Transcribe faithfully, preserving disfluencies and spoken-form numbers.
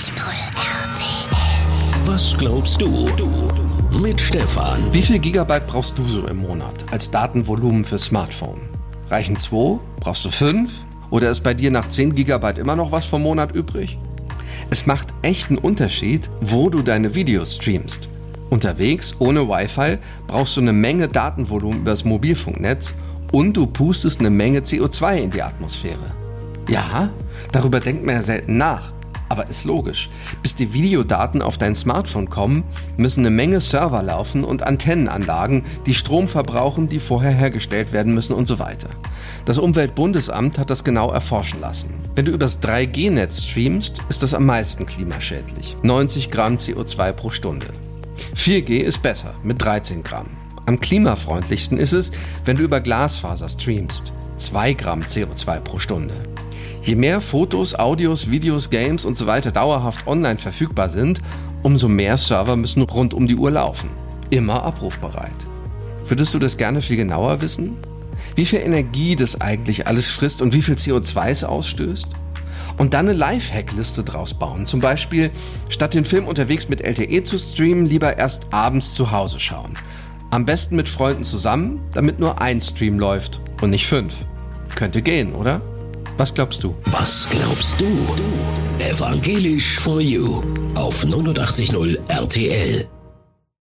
R T L. Was glaubst du? Mit Stefan. Wie viel Gigabyte brauchst du so im Monat als Datenvolumen für Smartphone? Reichen zwei? Brauchst du fünf? Oder ist bei dir nach zehn Gigabyte immer noch was vom Monat übrig? Es macht echt einen Unterschied, wo du deine Videos streamst. Unterwegs, ohne Wi-Fi, brauchst du eine Menge Datenvolumen übers Mobilfunknetz und du pustest eine Menge C O zwei in die Atmosphäre. Ja, darüber denkt man ja selten nach, aber ist logisch. Bis die Videodaten auf dein Smartphone kommen, müssen eine Menge Server laufen und Antennenanlagen, die Strom verbrauchen, die vorher hergestellt werden müssen und so weiter. Das Umweltbundesamt hat das genau erforschen lassen. Wenn du übers drei G Netz streamst, ist das am meisten klimaschädlich. neunzig Gramm C O zwei pro Stunde. vier G ist besser, mit dreizehn Gramm. Am klimafreundlichsten ist es, wenn du über Glasfaser streamst. zwei Gramm C O zwei pro Stunde. Je mehr Fotos, Audios, Videos, Games und so weiter dauerhaft online verfügbar sind, umso mehr Server müssen rund um die Uhr laufen. Immer abrufbereit. Würdest du das gerne viel genauer wissen? Wie viel Energie das eigentlich alles frisst und wie viel C O zwei es ausstößt? Und dann eine Lifehack-Liste draus bauen. Zum Beispiel, statt den Film unterwegs mit L T E zu streamen, lieber erst abends zu Hause schauen. Am besten mit Freunden zusammen, damit nur ein Stream läuft und nicht fünf. Könnte gehen, oder? Was glaubst du? Was glaubst du? Evangelisch for You auf neunundachtzig Komma null R T L.